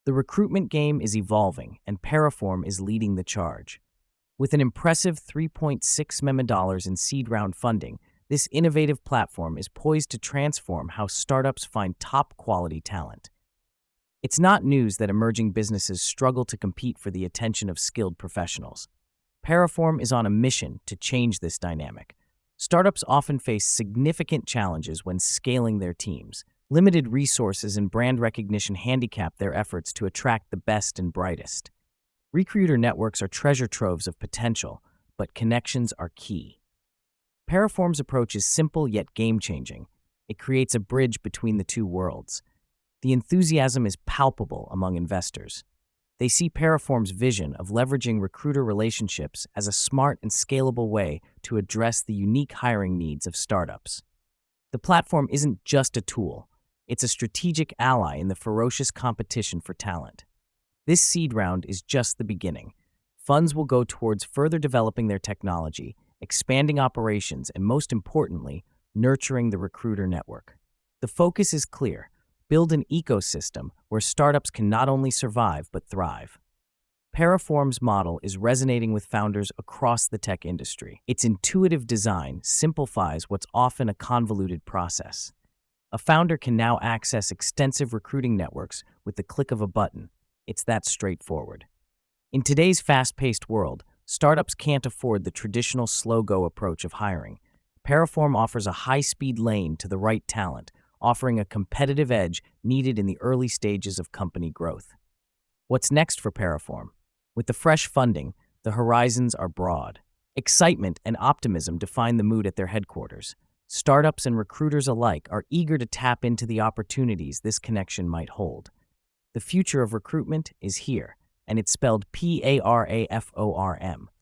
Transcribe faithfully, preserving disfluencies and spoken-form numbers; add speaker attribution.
Speaker 1: The recruitment game is evolving, and Paraform is leading the charge. With an impressive three point six million dollars in seed round funding, this innovative platform is poised to transform how startups find top-quality talent. It's not news that emerging businesses struggle to compete for the attention of skilled professionals. Paraform is on a mission to change this dynamic. Startups often face significant challenges when scaling their teams. Limited resources and brand recognition handicap their efforts to attract the best and brightest. Recruiter networks are treasure troves of potential, but connections are key. Paraform's approach is simple yet game-changing. It creates a bridge between the two worlds. The enthusiasm is palpable among investors. They see Paraform's vision of leveraging recruiter relationships as a smart and scalable way to address the unique hiring needs of startups. The platform isn't just a tool. It's a strategic ally in the ferocious competition for talent. This seed round is just the beginning. Funds will go towards further developing their technology, expanding operations, and most importantly, nurturing the recruiter network. The focus is clear: build an ecosystem where startups can not only survive but thrive. Paraform's model is resonating with founders across the tech industry. Its intuitive design simplifies what's often a convoluted process. A founder can now access extensive recruiting networks with the click of a button. It's that straightforward. In today's fast-paced world, startups can't afford the traditional slow-go approach of hiring. Paraform offers a high-speed lane to the right talent, offering a competitive edge needed in the early stages of company growth. What's next for Paraform? With the fresh funding, the horizons are broad. Excitement and optimism define the mood at their headquarters. Startups and recruiters alike are eager to tap into the opportunities this connection might hold. The future of recruitment is here, and it's spelled P A R A F O R M.